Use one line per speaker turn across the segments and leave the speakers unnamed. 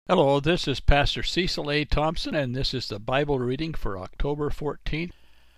Hello, this is Pastor Cecil A. Thompson, and this is the Bible reading for October 14th,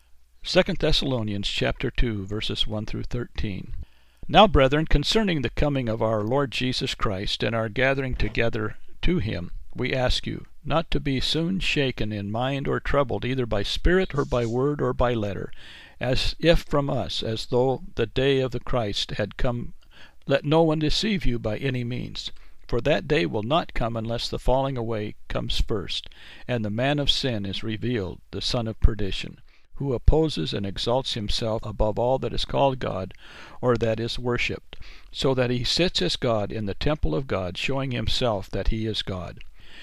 2 Thessalonians chapter 2, verses 1 through 13. Now, brethren, concerning the coming of our Lord Jesus Christ and our gathering together to him, we ask you not to be soon shaken in mind or troubled either by spirit or by word or by letter, as if from us, as though the day of the Christ had come. Let no one deceive you by any means. For that day will not come unless the falling away comes first, and the man of sin is revealed, the son of perdition, who opposes and exalts himself above all that is called God, or that is worshipped, so that he sits as God in the temple of God, showing himself that he is God.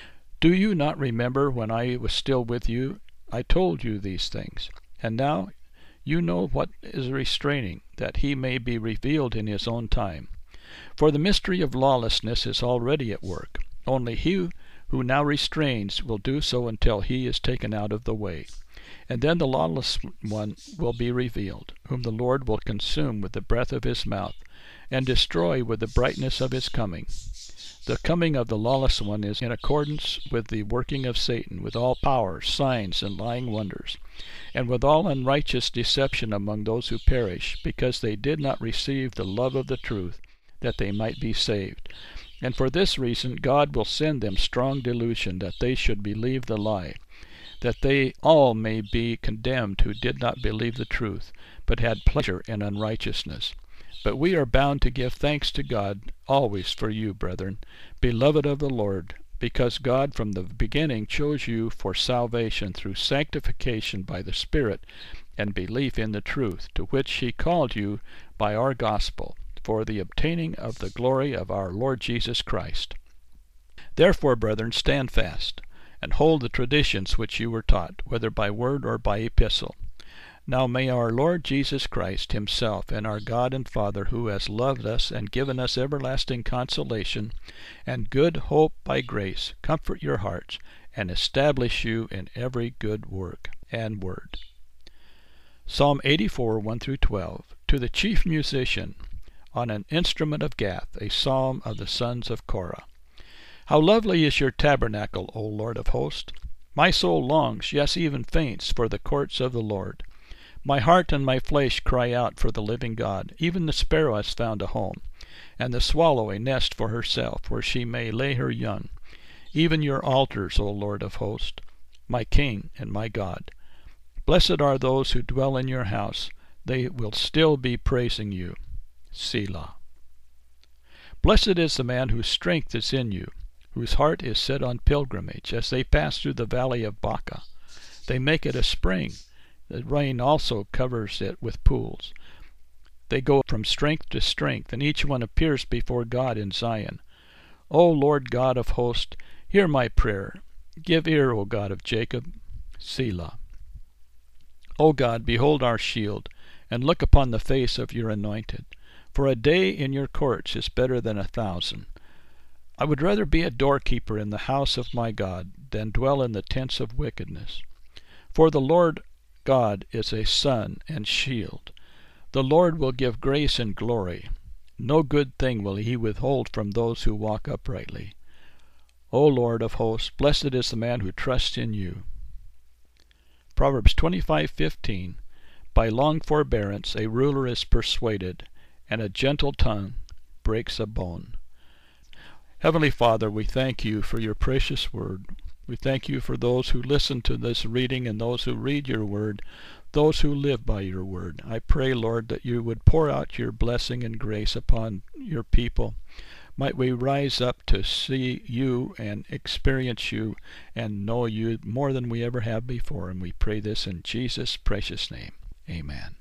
Do you not remember when I was still with you, I told you these things? And now you know what is restraining, that he may be revealed in his own time. For the mystery of lawlessness is already at work. Only he who now restrains will do so until he is taken out of the way. And then the lawless one will be revealed, whom the Lord will consume with the breath of his mouth, and destroy with the brightness of his coming. The coming of the lawless one is in accordance with the working of Satan, with all power, signs, and lying wonders, and with all unrighteous deception among those who perish, because they did not receive the love of the truth, that they might be saved. And for this reason God will send them strong delusion, that they should believe the lie, that they all may be condemned who did not believe the truth, but had pleasure in unrighteousness. But we are bound to give thanks to God always for you, brethren, beloved of the Lord, because God from the beginning chose you for salvation through sanctification by the Spirit and belief in the truth, to which he called you by our gospel, for the obtaining of the glory of our Lord Jesus Christ. Therefore, brethren, stand fast, and hold the traditions which you were taught, whether by word or by epistle. Now may our Lord Jesus Christ himself, and our God and Father, who has loved us and given us everlasting consolation and good hope by grace, comfort your hearts, and establish you in every good work and word. Psalm 84, 1 through 12. To the chief musician, on an instrument of Gath, a psalm of the sons of Korah. How lovely is your tabernacle, O Lord of hosts! My soul longs, yes, even faints, for the courts of the Lord. My heart and my flesh cry out for the living God. Even the sparrow has found a home, and the swallow a nest for herself, where she may lay her young. Even your altars, O Lord of hosts, my King and my God. Blessed are those who dwell in your house. They will still be praising you. Selah. Blessed is the man whose strength is in you, whose heart is set on pilgrimage, as they pass through the valley of Baca. They make it a spring. The rain also covers it with pools. They go from strength to strength, and each one appears before God in Zion. O Lord God of hosts, hear my prayer. Give ear, O God of Jacob. Selah. O God, behold our shield, and look upon the face of your anointed. For a day in your courts is better than 1,000. I would rather be a doorkeeper in the house of my God than dwell in the tents of wickedness. For the Lord God is a sun and shield. The Lord will give grace and glory. No good thing will he withhold from those who walk uprightly. O Lord of hosts, blessed is the man who trusts in you. Proverbs 25:15. By long forbearance a ruler is persuaded, and a gentle tongue breaks a bone. Heavenly Father, we thank you for your precious word. We thank you for those who listen to this reading and those who read your word, those who live by your word. I pray, Lord, that you would pour out your blessing and grace upon your people. Might we rise up to see you and experience you and know you more than we ever have before. And we pray this in Jesus' precious name. Amen.